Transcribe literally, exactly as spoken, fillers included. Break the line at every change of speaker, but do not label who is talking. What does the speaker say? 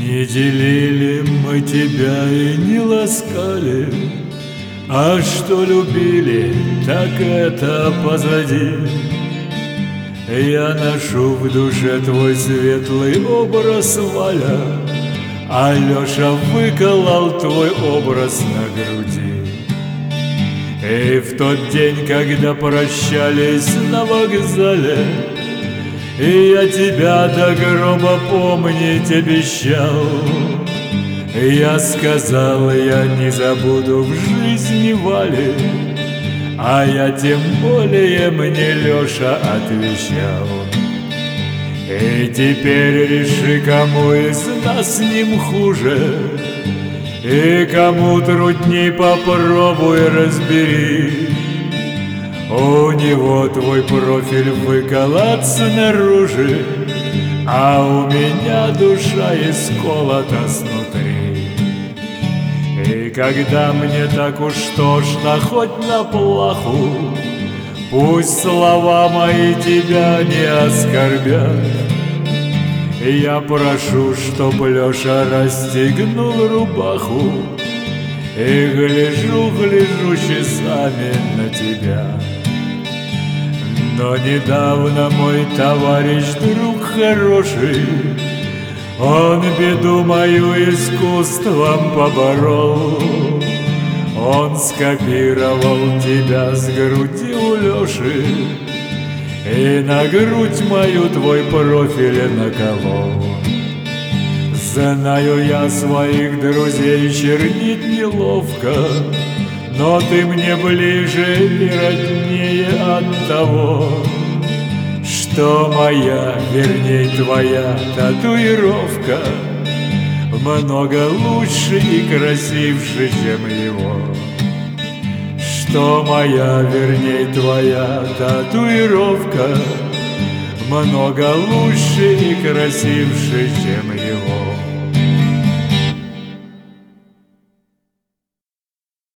Не делили мы тебя и не ласкали, а что любили, так это позади. Я ношу в душе твой светлый образ, Валя, а Леша выколол твой образ на груди. И в тот день, когда прощались на вокзале, и я тебя до гроба помнить обещал, я сказал, я не забуду в жизни Вали, а я тем более, мне Леша отвечал. И теперь реши, кому из нас с ним хуже, и кому трудней, попробуй разбери. У него твой профиль выколот снаружи, а у меня душа исколота снутри. И когда мне так уж тошно, хоть на плаху, пусть слова мои тебя не оскорбят. Я прошу, чтоб Леша расстегнул рубаху, и гляжу, гляжу часами на тебя. Но недавно мой товарищ, друг хороший, он беду мою искусством поборол. Он скопировал тебя с груди у Леши и на грудь мою твой профиль наколол. Знаю я своих друзей, чернить неловко, но ты мне ближе и роднее от того, что моя, верней твоя татуировка много лучше и красивше, чем его. Что моя, верней твоя татуировка много лучше и красивше, чем его.